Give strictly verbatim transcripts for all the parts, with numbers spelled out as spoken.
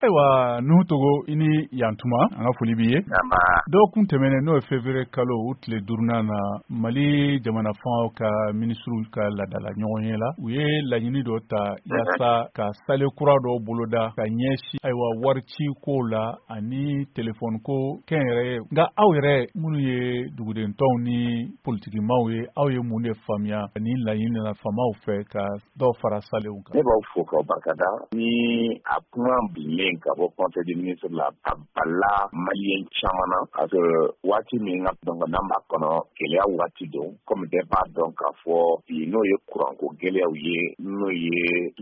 Ayiwa n'u togo ini yantuma an ka foli b'i ye dɔw kun tɛmɛnen n'o ye février kalo o tile duurunan na Mali jamana fangaw ka ministre ka ladala ɲɔgɔn ye la u ye laɲini dɔ ta yaasa ka sale kura dɔ boloda ka ɲɛsi ayiwa warici ko la ani téléphone ko kɛn yɛrɛ nka aw yɛrɛ minnu ye dugudentɔnw ni politikimaaw ye aw ye mun de faamuya ani laɲini na faamaw fɛ ka dɔw fara salew kan. Ne b'aw fo k'aw barikada ni a kuma bilen ka bɔ conseil des ministres la a bala maliyɛn caman na parce que waati min ka dɔn n'an b'a kɔnɔ gɛlɛya waati don comme bɛɛ b'a dɔn k'a fɔ bi n'o ye kuranko gɛlɛyaw ye n'o ye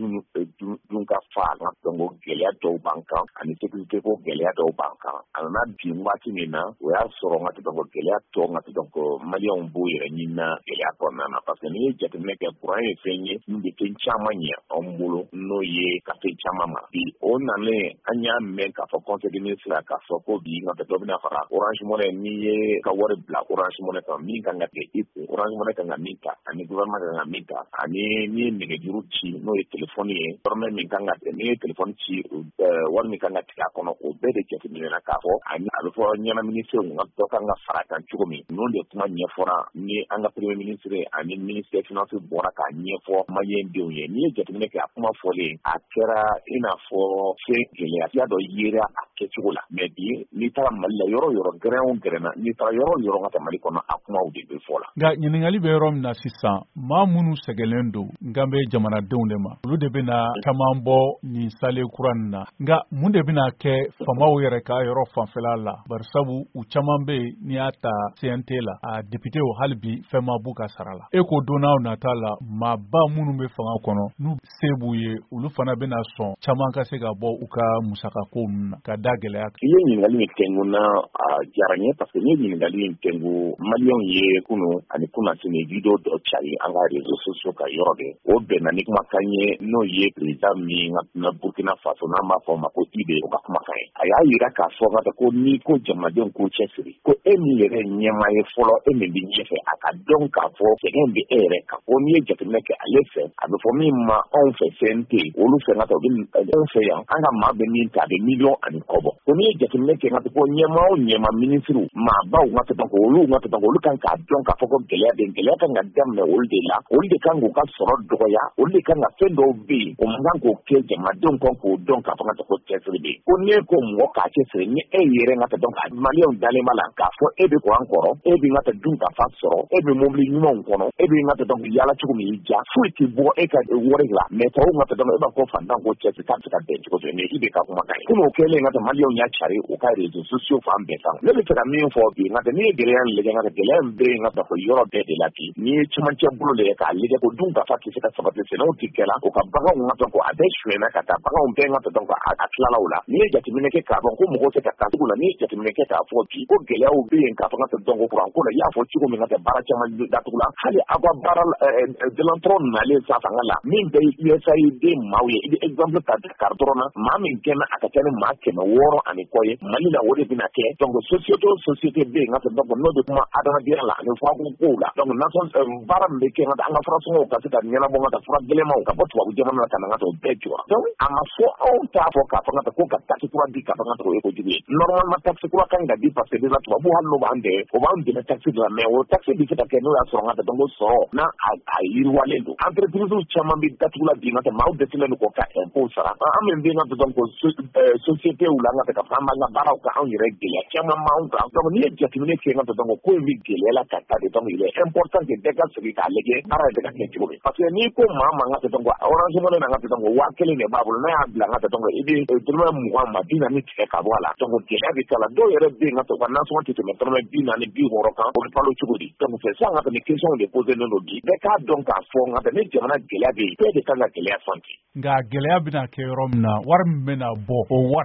dun ka fa la donc gɛlɛya dɔw b'an kan ani sécurité ko gɛlɛya dɔw b'an kan a nana bin waati min na o y'a sɔrɔ n ka tɛ dɔn ko gɛlɛya tɔ n ka tɛ dɔn ko maliyɛnw b'o yɛrɛ ɲini na gɛlɛya kɔnɔna na parce que n'i ye jateminɛ kɛ kuran ye fɛn ye min bɛ fɛn caman ɲɛ anw bolo n'o ye ka fɛn caman ma bi o nalen an y'a mɛn k'a fɔ conseil des ministres k'a fɔ ko bi nka dɔ bɛna fara Orange Money n'i ye ka wari bila Orange Money kan min kan ka kɛ i kun Orange Money kan ka min ta ani gouvernement kan ka min ta ani n'i ye nɛgɛjuru ci n'o ye téléphone ye dɔrɔmɛ min kan ka n'i ye téléphone ci wari min kan ka tigɛ a kɔnɔ o bɛɛ de jateminɛna k'a fɔ ani a bɛ fɔ ɲɛnaminifɛnw nka dɔ kan ka fara kan cogo min n'o de kuma ɲɛfɔra ni an ka premier ministre ani ministre des finances bɔra k'a ɲɛfɔ maliyɛndenw ye n'i ye jateminɛ kɛ a kuma fɔlen a kɛra i n'a fɔ fɛn gɛlɛya dɔ yera a kɛcogo la mais bi n'i taara Mali la yɔrɔ yɔrɔ gɛrɛn o gɛrɛnna n'i taara yɔrɔ yɔrɔ ka taa Mali kɔnɔ a kumaw de bɛ fɔ la. Nka ɲininkali bɛ yɔrɔ min na sisan maa minnu sɛgɛnlen don nka bɛ jamanadenw de ma olu de bɛna caman bɔ nin sale kura nin na nka mun de bɛna kɛ faamaw yɛrɛ ka yɔrɔ fanfɛla la barisabu u caman bɛ yen n'i y'a ta C N T la a député o hali bi fɛn ma b'u ka sara la e ko don n'aw nata la maaba minnu bɛ fanga kɔnɔ n'u se b'u ye olu fana bɛna sɔn caman ka se ka bɔ u ka musaka ko ninnu na ka da gɛlɛya kan. I ye ɲininkali min tɛngu na a diyara n ye parce que n ye ɲininkali min tɛngu maliyɛnw ye kunun ani kunnasini video dɔ cari an ka réseaux sociaux ka yɔrɔ de o bɛnna ni kumakan ye n'o ye président min ka Burkina Faso n'an b'a fɔ o ma ko I B O ka kumakan ye a y'a yira k'a fɔ ka ko ni ko jamanadenw k'u cɛsiri ko e min yɛrɛ ɲɛmaa ye fɔlɔ e min bɛ ɲɛfɛ a ka dɔn k'a fɔ sɛgɛn bɛ e yɛrɛ kan ko n'i ye jateminɛ kɛ ale fɛ a bɛ fɔ min ma anw fɛ C N T olu fɛ ka taa u bɛ anw fɛ yan an ka maa bɛ min ta a bɛ miliyɔn ani kɔ bɔ ko n'i ye jateminɛ kɛ ka ko ɲɛmaa o ɲɛmaa ministre maabaw ka tɛ ko olu ka tɛ olu kan k'a dɔn k'a fɔ ko gɛlɛya bɛ gɛlɛya kan ka daminɛ olu de la olu de kan k'u ka sɔrɔ dɔgɔya olu de kan ka fɛn dɔw bɛ yen o man kan k'o kɛ jamanadenw kan k'o dɔn k'a fɔ ka taa ko cɛsiri bɛ yen ko n'e ko mɔgɔ k'a cɛsiri ni e yɛrɛ ka tɛ dɔn ka maliyɛnw dalen b'a la k'a fɔ e bɛ ko an kɔrɔ e bɛ ka tɛ dun ka fa sɔrɔ e bɛ mobili ɲumanw kɔnɔ e bɛ ka tɛ dɔn yaala cogo min y'i ja foyi tɛ bɔ e ka wari la mais tɔw ka tɛ dɔn e b'a fɔ fantan ko cɛsiri k'a bɛ se ka bɛn cogo fɛ mais I B ka kumakan ye komi o kɛlen ka tɛ maliyɛnw y'a cari o ka réseaux sociaux fan bɛɛ kan ne bɛ fɛ ka min fɔ bi nka tɛ n'i ye gɛlɛya lajɛ nka tɛ gɛlɛya in bɛ yen ka taa fɔ yɔrɔ bɛɛ de la bi n'i ye camancɛ bolo lajɛ k'a lajɛ ko dun ka fa tɛ se ka sabati sɛnɛw tɛ kɛ la o ka baganw ka tɔn ko a bɛɛ suyɛnna ka taa baganw bɛɛ ka tɔn ko a tilala o la n'i ye jateminɛ kɛ k'a dɔn ko mɔgɔw tɛ ka taa sugu la n'i ye jateminɛ kɛ k'a fɔ bi ko gɛlɛyaw bɛ yen k'a fɔ ka tɛ dɔn ko kuran ko la i y'a fɔ cogo min ka tɛ baara caman datugu la hali aw ka baara dɔlantɔrɔ nalen sa fanga la min bɛ U S A I D maaw ye i bɛ exemple ta Dakar dɔrɔn na maa min kɛmɛ a ka kɛ ni maa kɛmɛ wɔɔrɔ ani kɔ ye Mali la o de bɛna kɛ donc société o société bɛ yen ka tɛ dɔn ko n'o bɛ kuma adamadenya la ani fako kow la donc nation baara min bɛ kɛ ka an ka furasɔngɔw ka se ka ɲɛnabɔ ka taa fura gɛlɛnmanw ka bɔ tubabu jamana la ka na ka taa o bɛɛ jɔ donc a ma fɔ anw t'a fɔ k'a fɔ ka taa ko ka taxe kura di ka fɔ ka taa o ye kojugu ye normalement taxe kura kan ka di parce que déjà tubabu hali n'o b'an dɛ o b'an dɛmɛ taxe de la mais o taxe bɛ se ka kɛ n'o y'a sɔrɔ ka taa donc sɔrɔ n'a a yiriwalen don entreprise caman bɛ datugu la bi ka taa maaw dɛsɛlen don k'o ka impôt sara an min bɛ ka taa donc société u la ka taa ka fɔ an b'an ka baaraw ka anw yɛrɛ gɛlɛya caman b'anw kan donc n'i ye jateminɛ kɛ ka taa donc ko in bɛ gɛlɛya la ka taa de donc il est important que bɛɛ ka segin k'a lajɛ baara yɛrɛ ka kɛ cogo min parce que n'i ko maa ma ka taa donc Orange Money na ka taa donc waa kelen de b'a bolo n'a y'a bila ka taa donc i bɛ dɔrɔmɛ mugan ma bi naani tigɛ ka bɔ a la donc gɛlɛya bɛ k'a la dɔw yɛrɛ bɛ yen ka taa u ka nasɔngɔ tɛ tɛmɛ dɔrɔmɛ bi naani bi wɔɔrɔ kan o bɛ balo cogo di donc c'est ça ka taa ni question de poser ne don bi bɛɛ k'a dɔn k'a fɔ ka taa ni jamana gɛlɛya bɛ yen bɛɛ de kan ka gɛlɛya sɔnti. Nka gɛlɛya bɛna kɛ yɔrɔ min na wari min bɛna bɔ o wari hakɛ nin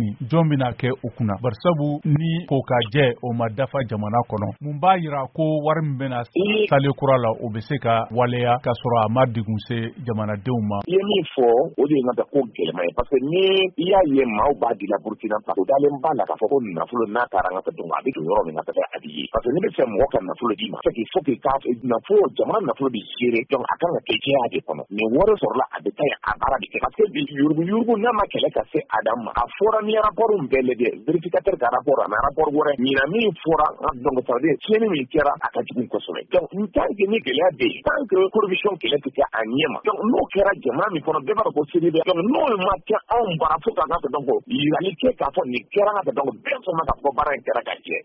nin jɔn bɛna kɛ o kunna barisabu ni ko ka jɛ o ma dafa jamana kɔnɔ mun b'a yira ko wari min bɛna sale kura la o bɛ se ka waleya ka sɔrɔ a ma degun se jamanadenw ma. I ye min fɔ o de ye n ka ko gɛlɛma ye parce que ni i y'a ye maaw b'a di la Burkina Faso dalen b'a la k'a fɔ ko nafolo n'a taara an ka dɔn a bɛ don yɔrɔ min ka kɛ a bɛ ye parce que ne bɛ fɛ mɔgɔ ka nafolo d'i ma c'est qu'il faut que k'a nafolo jamana nafolo bɛ gérer donc a kan ka kɛ jɛya de kɔnɔ nin wari sɔrɔla a bɛ taa a baara de kɛ parce que bi yurugu yurugu n'a ma kɛlɛ ka se Adam ma a fɔra ni rapport bɛɛ lajɛ vérificateur ka rapport ani rapport wɛrɛ ɲina min fɔra donc ça veut dire tiɲɛni min kɛra a ka jugu kosɛbɛ donc n tant que ni gɛlɛya bɛ yen tant que corruption kɛlɛ tɛ kɛ a ɲɛ ma donc n'o kɛra jamana min kɔnɔ bɛɛ b'a dɔn ko seli bɛ donc n'o ma kɛ anw bara fo ka kan ka donc yirali kɛ k'a fɔ nin kɛra ka donc bɛɛ sɔnna k'a fɔ baara in kɛra ka jɛ